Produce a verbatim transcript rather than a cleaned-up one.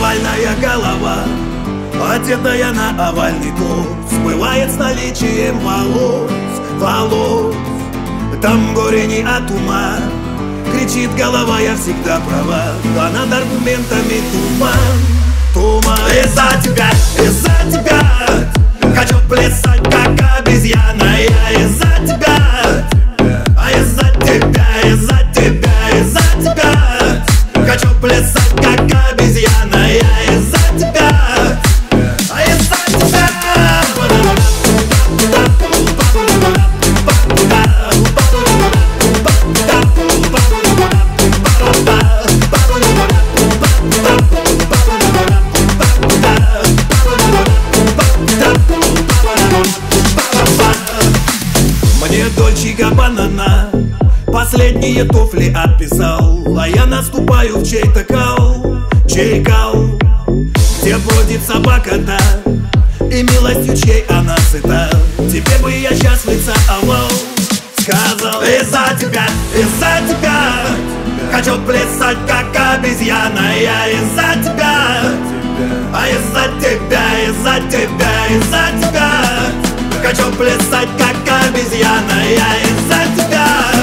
овальная голова, одетая на овальный туз, смывает с наличием волос, волос. Там горе не от ума, кричит голова, я всегда права, а над аргументами туман, туман. Из-за тебя, из-за тебя хочу плясать, как обезьяна. Я из-за тебя, а из-за тебя, из-за тебя, из-за тебя хочу плясать, как обезьяна. Я из-за тебя, а из-за тебя. Мне Дольче Габбана последние туфли отписал, а я наступаю в чей-то кал, чей кал, где бродит собака-то, и милостью чей она сыта. Тебе бы я сейчас лица овал сказал. Из-за тебя, из-за тебя хочу плясать, как обезьяна. Я из-за тебя, а из-за тебя, из-за тебя, из-за тебя хочу плясать, как обезьяна. Я из-за тебя.